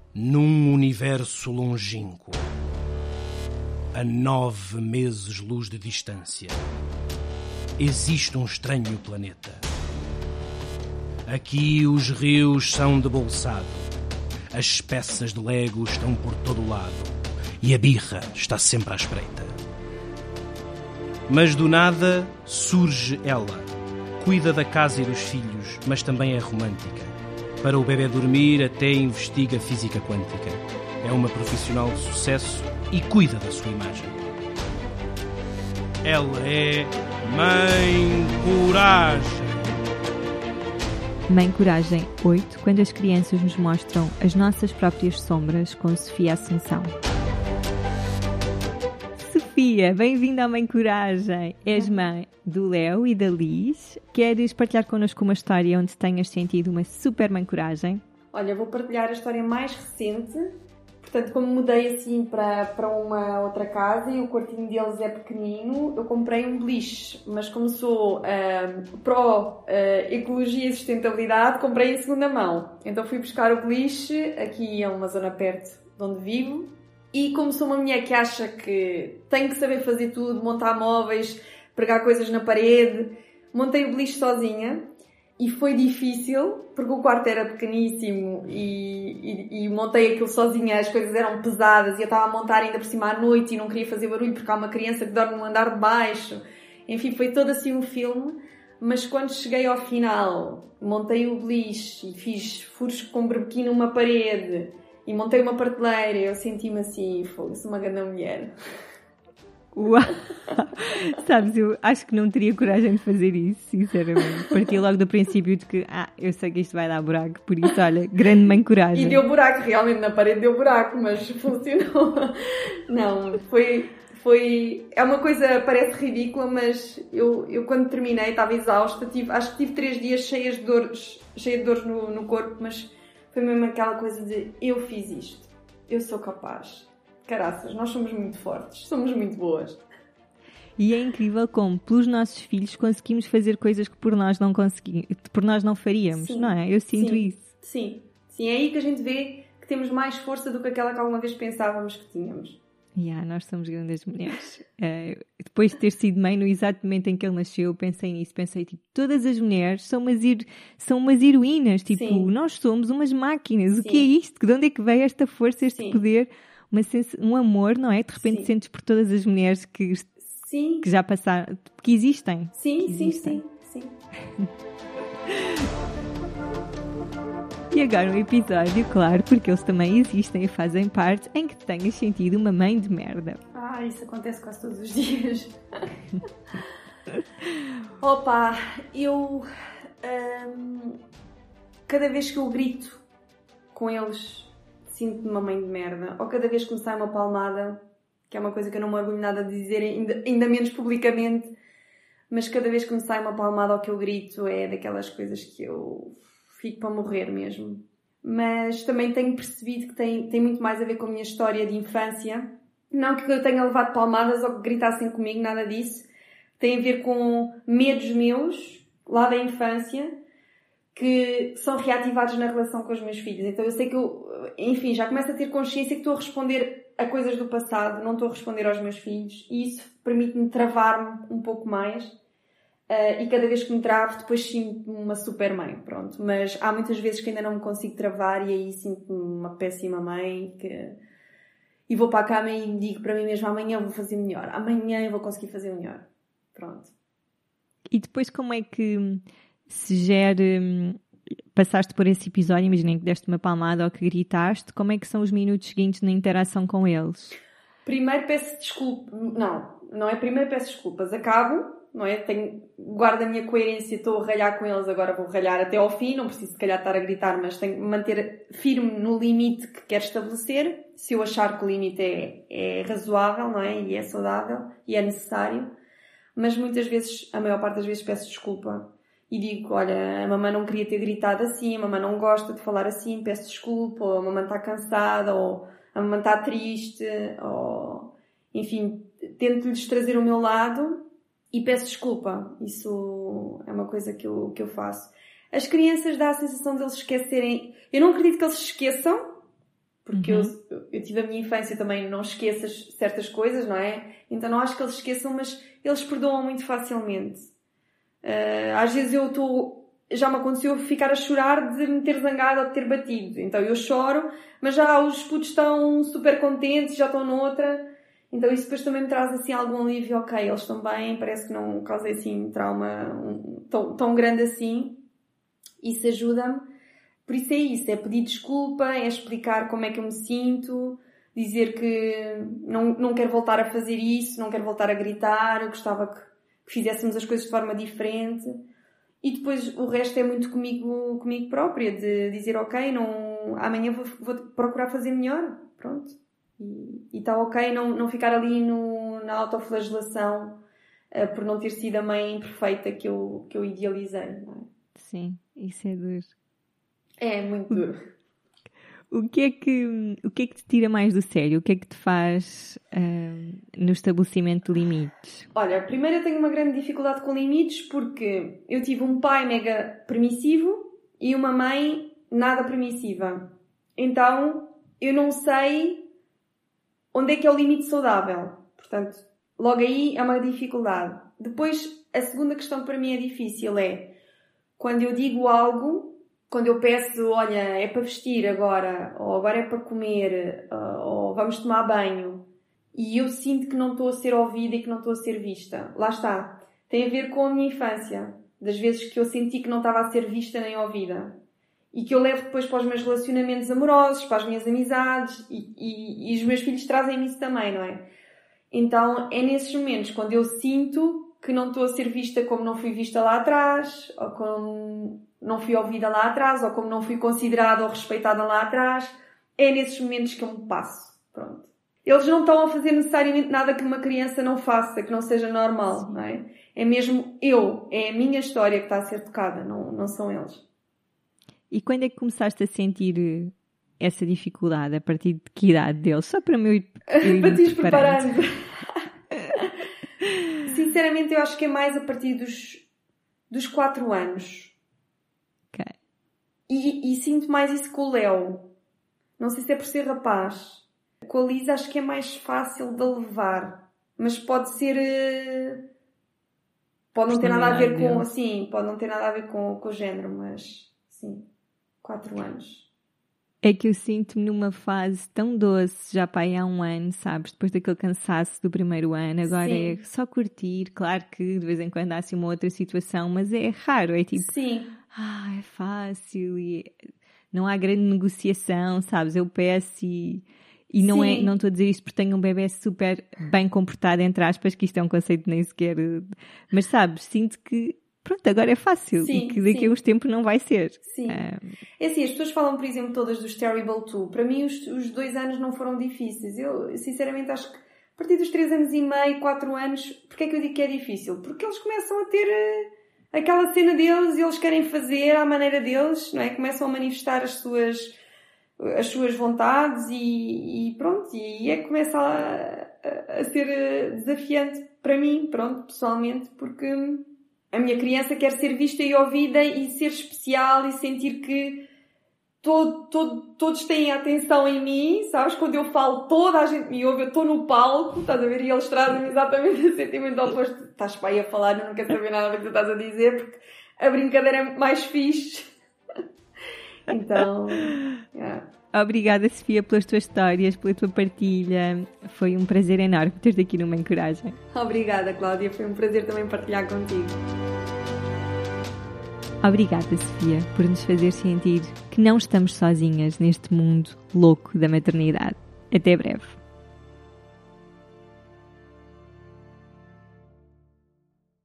Num universo longínquo, a 9 meses-luz de distância, existe um estranho planeta. Aqui os rios são de bolsado, as peças de Lego estão por todo lado e a birra está sempre à espreita. Mas do nada surge ela. Cuida da casa e dos filhos, mas também é romântica. Para o bebê dormir, até investiga física quântica. É uma profissional de sucesso e cuida da sua imagem. Ela é Mãe Coragem. Mãe Coragem 8, quando as crianças nos mostram as nossas próprias sombras, com Sofia Assunção. Sofia, bem-vinda à Mãe Coragem. És mãe do Léo e da Liz. Queres partilhar connosco uma história onde tenhas sentido uma super Mãe Coragem? Olha, vou partilhar a história mais recente. Portanto, como mudei assim para uma outra casa e o quartinho deles é pequenino, eu comprei um beliche. Mas como sou pró-ecologia e sustentabilidade, comprei em segunda mão. Então fui buscar o beliche aqui a uma zona perto de onde vivo. E como sou uma mulher que acha que tem que saber fazer tudo, montar móveis, pregar coisas na parede, montei o beliche sozinha. E foi difícil, porque o quarto era pequeníssimo e montei aquilo sozinha, as coisas eram pesadas e eu estava a montar ainda por cima à noite e não queria fazer barulho porque há uma criança que dorme no andar de baixo. Enfim, foi todo assim um filme, mas quando cheguei ao final, montei o beliche e fiz furos com berbequim numa parede e montei uma prateleira, eu senti-me assim, sou uma grande mulher. Uau! Sabes, eu acho que não teria coragem de fazer isso, sinceramente. Parti logo do princípio de que, eu sei que isto vai dar buraco, por isso, olha, grande Mãe Coragem. E deu buraco, realmente na parede deu buraco, mas funcionou. Não, é uma coisa, parece ridícula, mas eu quando terminei estava exausta, acho que tive 3 dias cheia de dores no corpo, mas foi mesmo aquela coisa de, eu fiz isto, eu sou capaz. Caraças, nós somos muito fortes, somos muito boas. E é incrível como, pelos nossos filhos, conseguimos fazer coisas que por nós não faríamos, sim, não é? Eu sinto isso. Sim, é aí que a gente vê que temos mais força do que aquela que alguma vez pensávamos que tínhamos. Nós somos grandes mulheres. Depois de ter sido mãe, no exato momento em que ele nasceu, pensei nisso. Pensei, todas as mulheres são umas heroínas. Sim. Nós somos umas máquinas. Sim. O que é isto? De onde é que veio esta força, este poder? Um amor, não é? De repente sentes por todas as mulheres que já passaram, que existem. Sim. E agora um episódio, claro, porque eles também existem e fazem parte, em que tenhas sentido uma mãe de merda. Isso acontece quase todos os dias. Opa, eu... cada vez que eu grito com eles... sinto-me uma mãe de merda. Ou cada vez que me sai uma palmada, que é uma coisa que eu não me orgulho nada de dizer, ainda menos publicamente, mas cada vez que me sai uma palmada ou que eu grito, é daquelas coisas que eu fico para morrer mesmo. Mas também tenho percebido que tem muito mais a ver com a minha história de infância. Não que eu tenha levado palmadas ou que gritassem comigo, nada disso. Tem a ver com medos meus, lá da infância, que são reativados na relação com os meus filhos. Então eu sei que já começo a ter consciência que estou a responder a coisas do passado, não estou a responder aos meus filhos, e isso permite-me travar-me um pouco mais, e cada vez que me travo, depois sinto-me uma super mãe, pronto. Mas há muitas vezes que ainda não me consigo travar, e aí sinto-me uma péssima mãe, e vou para a cama e digo para mim mesma, amanhã vou fazer melhor, amanhã eu vou conseguir fazer melhor, pronto. E depois como é que se gera, passaste por esse episódio, imaginem que deste uma palmada ou que gritaste, como é que são os minutos seguintes na interação com eles? Primeiro peço desculpas, não é primeiro peço desculpas, acabo, não é? Guardo a minha coerência, estou a ralhar com eles, agora vou ralhar até ao fim, não preciso se calhar estar a gritar, mas tenho que me manter firme no limite que quero estabelecer, se eu achar que o limite é razoável, não é? E é saudável, e é necessário, mas muitas vezes, a maior parte das vezes peço desculpa. E digo, olha, a mamãe não queria ter gritado assim, a mamãe não gosta de falar assim, peço desculpa, ou a mamãe está cansada, ou a mamãe está triste, ou... Enfim, tento-lhes trazer o meu lado e peço desculpa. Isso é uma coisa que eu faço. As crianças dá a sensação de eles esquecerem... Eu não acredito que eles se esqueçam, porque eu tive a minha infância também, não esqueças certas coisas, não é? Então não acho que eles esqueçam, mas eles perdoam muito facilmente. Às vezes já me aconteceu ficar a chorar de me ter zangado ou de ter batido. Então eu choro, mas já os putos estão super contentes, já estão noutra. Então isso depois também me traz assim algum alívio. Ok, eles estão bem, parece que não causei assim trauma tão grande assim. Isso ajuda-me. Por isso é isso, é pedir desculpa, é explicar como é que eu me sinto, dizer que não quero voltar a fazer isso, não quero voltar a gritar, eu gostava que fizéssemos as coisas de forma diferente. E depois o resto é muito comigo própria, de dizer ok, amanhã vou procurar fazer melhor, pronto. E está ok não ficar ali na autoflagelação por não ter sido a mãe perfeita que eu idealizei, não é? Sim, isso é duro. É muito duro. O que é que te tira mais do sério? O que é que te faz no estabelecimento de limites? Olha, primeiro eu tenho uma grande dificuldade com limites porque eu tive um pai mega permissivo e uma mãe nada permissiva. Então, eu não sei onde é que é o limite saudável. Portanto, logo aí é uma dificuldade. Depois, a segunda questão que para mim é difícil é quando eu digo algo, quando eu peço, olha, é para vestir agora, ou agora é para comer, ou vamos tomar banho, e eu sinto que não estou a ser ouvida e que não estou a ser vista. Lá está. Tem a ver com a minha infância. Das vezes que eu senti que não estava a ser vista nem ouvida. E que eu levo depois para os meus relacionamentos amorosos, para as minhas amizades, e os meus filhos trazem-me isso também, não é? Então, é nesses momentos, quando eu sinto que não estou a ser vista como não fui vista lá atrás, ou como não fui ouvida lá atrás, ou como não fui considerada ou respeitada lá atrás, é nesses momentos que eu me passo. Pronto. Eles não estão a fazer necessariamente nada que uma criança não faça, que não seja normal, não é? É mesmo é a minha história que está a ser tocada, não são eles. E quando é que começaste a sentir essa dificuldade? A partir de que idade deles? Só para me ir para te ir preparando. Sinceramente, eu acho que é mais a partir dos 4 anos. Ok. E sinto mais isso com o Léo. Não sei se é por ser rapaz. Com a Lisa acho que é mais fácil de levar. Mas pode ser... Pode não ter nada a ver com... Sim, pode não ter nada a ver com o género, mas... Sim, 4 anos. É que eu sinto-me numa fase tão doce, já para aí há 1 ano, sabes? Depois daquele cansaço do primeiro ano, agora Sim. É só curtir. Claro que de vez em quando há assim uma outra situação, mas é raro, é tipo... Sim. É fácil e não há grande negociação, sabes? Eu peço e não estou a dizer isto porque tenho um bebê super bem comportado, entre aspas, que isto é um conceito nem sequer... Mas sabes, sinto que... Pronto, agora é fácil e que daqui a uns tempos não vai ser. Sim. É assim, as pessoas falam, por exemplo, todas dos Terrible 2. Para mim, os 2 anos não foram difíceis. Eu, sinceramente, acho que a partir dos 3 anos e meio, 4 anos, porque é que eu digo que é difícil? Porque eles começam a ter aquela cena deles e eles querem fazer à maneira deles, não é? Começam a manifestar as suas vontades e pronto. E é que começa a ser desafiante para mim, pronto, pessoalmente, porque... A minha criança quer ser vista e ouvida e ser especial e sentir que todos têm atenção em mim, sabes? Quando eu falo, toda a gente me ouve, eu estou no palco, estás a ver? E eles trazem exatamente o sentimento oposto. Estás para aí a falar, eu não quero saber nada do que tu estás a dizer, porque a brincadeira é mais fixe. Então, Obrigada, Sofia, pelas tuas histórias, pela tua partilha. Foi um prazer enorme ter-te aqui no Mãe Coragem. Obrigada, Cláudia. Foi um prazer também partilhar contigo. Obrigada, Sofia, por nos fazer sentir que não estamos sozinhas neste mundo louco da maternidade. Até breve.